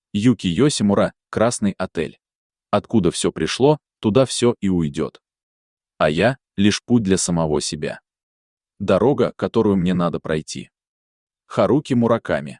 Юки Йосимура, «Красный отель». Откуда все пришло, туда все и уйдет. А я — лишь путь для самого себя. Дорога, которую мне надо пройти. Харуки Мураками.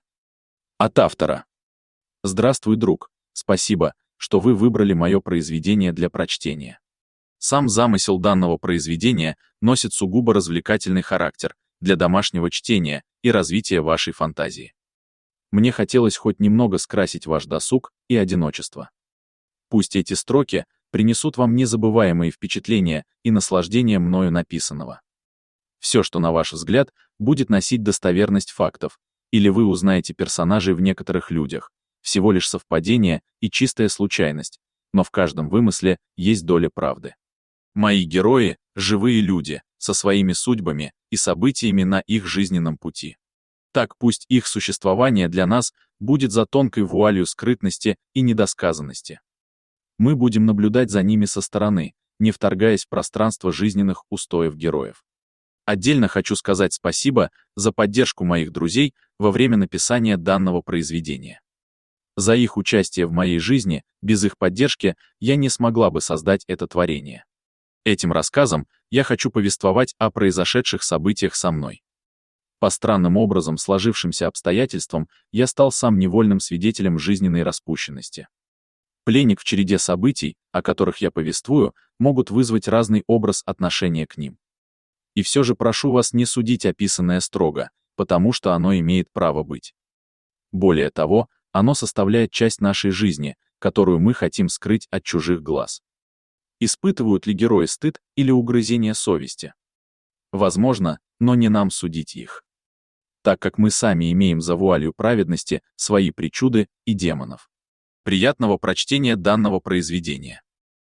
От автора. Здравствуй, друг. Спасибо, что вы выбрали мое произведение для прочтения. Сам замысел данного произведения носит сугубо развлекательный характер для домашнего чтения и развития вашей фантазии. Мне хотелось хоть немного скрасить ваш досуг и одиночество. Пусть эти строки принесут вам незабываемые впечатления и наслаждение мною написанного. Все, что, на ваш взгляд, будет носить достоверность фактов, или вы узнаете персонажей в некоторых людях, всего лишь совпадение и чистая случайность, но в каждом вымысле есть доля правды. Мои герои — живые люди, со своими судьбами и событиями на их жизненном пути. Так пусть их существование для нас будет за тонкой вуалью скрытности и недосказанности. Мы будем наблюдать за ними со стороны, не вторгаясь в пространство жизненных устоев героев. Отдельно хочу сказать спасибо за поддержку моих друзей во время написания данного произведения. За их участие в моей жизни, без их поддержки я не смогла бы создать это творение. Этим рассказом я хочу повествовать о произошедших событиях со мной. По странным образом сложившимся обстоятельствам я стал сам невольным свидетелем жизненной распущенности. Пленник в череде событий, о которых я повествую, могут вызвать разный образ отношения к ним. И все же прошу вас не судить описанное строго, потому что оно имеет право быть. Более того, оно составляет часть нашей жизни, которую мы хотим скрыть от чужих глаз. Испытывают ли герои стыд или угрызение совести? Возможно, но не нам судить их. Так как мы сами имеем за вуалью праведности свои причуды и демонов. Приятного прочтения данного произведения.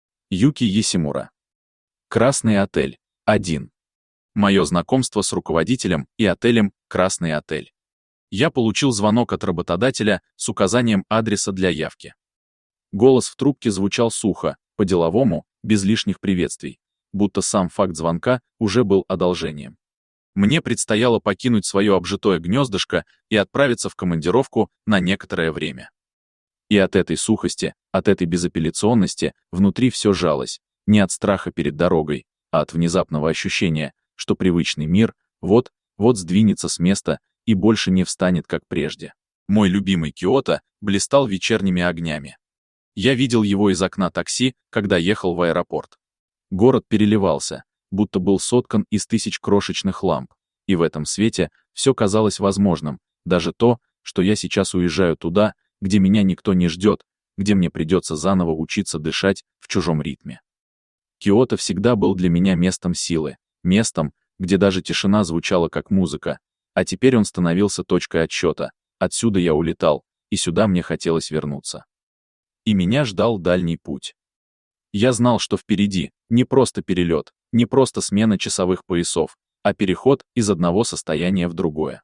Юки Йосимура. «Красный отель. 1. Мое знакомство с руководителем и отелем «Красный отель». Я получил звонок от работодателя с указанием адреса для явки. Голос в трубке звучал сухо, по-деловому, без лишних приветствий, будто сам факт звонка уже был одолжением. Мне предстояло покинуть свое обжитое гнездышко и отправиться в командировку на некоторое время. И от этой сухости, от этой безапелляционности внутри все жалось, не от страха перед дорогой, а от внезапного ощущения, что привычный мир вот сдвинется с места и больше не встанет, как прежде. Мой любимый Киото блистал вечерними огнями. Я видел его из окна такси, когда ехал в аэропорт. Город переливался, будто был соткан из тысяч крошечных ламп, и в этом свете все казалось возможным, даже то, что я сейчас уезжаю туда, где меня никто не ждет, где мне придется заново учиться дышать в чужом ритме. Киото всегда был для меня местом силы, местом, где даже тишина звучала как музыка, а теперь он становился точкой отсчета. Отсюда я улетал, и сюда мне хотелось вернуться. И меня ждал дальний путь. Я знал, что впереди не просто перелет, не просто смена часовых поясов, а переход из одного состояния в другое.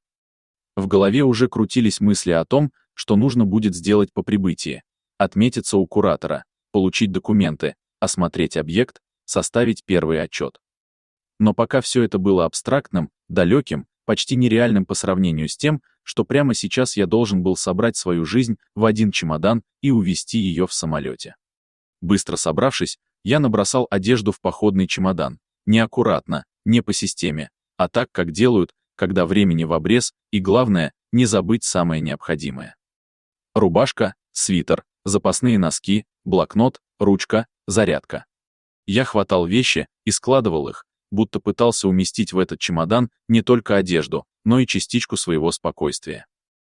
В голове уже крутились мысли о том, что нужно будет сделать по прибытии: отметиться у куратора, получить документы, осмотреть объект, составить первый отчет. Но пока все это было абстрактным, далеким, почти нереальным по сравнению с тем, что прямо сейчас я должен был собрать свою жизнь в один чемодан и увезти ее в самолете. Быстро собравшись, я набросал одежду в походный чемодан, неаккуратно, не по системе, а так, как делают, когда времени в обрез, и главное, не забыть самое необходимое. Рубашка, свитер, запасные носки, блокнот, ручка, зарядка. Я хватал вещи и складывал их, будто пытался уместить в этот чемодан не только одежду, но и частичку своего спокойствия.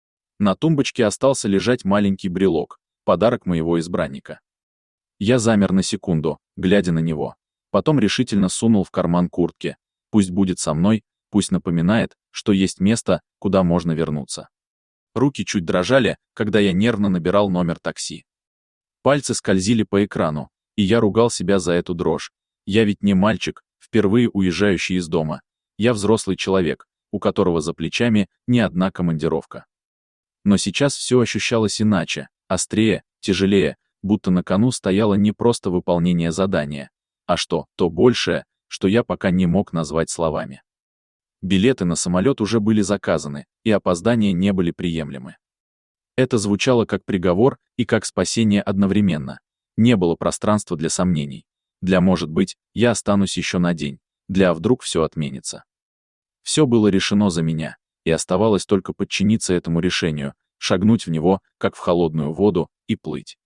На тумбочке остался лежать маленький брелок, подарок моего избранника. Я замер на секунду, глядя на него, потом решительно сунул в карман куртки. Пусть будет со мной, пусть напоминает, что есть место, куда можно вернуться. Руки чуть дрожали, когда я нервно набирал номер такси. Пальцы скользили по экрану, и я ругал себя за эту дрожь. Я ведь не мальчик, впервые уезжающий из дома. Я взрослый человек, у которого за плечами не одна командировка. Но сейчас все ощущалось иначе, острее, тяжелее, будто на кону стояло не просто выполнение задания, а то большее, что я пока не мог назвать словами. Билеты на самолет уже были заказаны, и опоздания не были приемлемы. Это звучало как приговор и как спасение одновременно. Не было пространства для сомнений. Для «может быть, я останусь еще на день», для «а вдруг все отменится». Все было решено за меня, и оставалось только подчиниться этому решению, шагнуть в него, как в холодную воду, и плыть.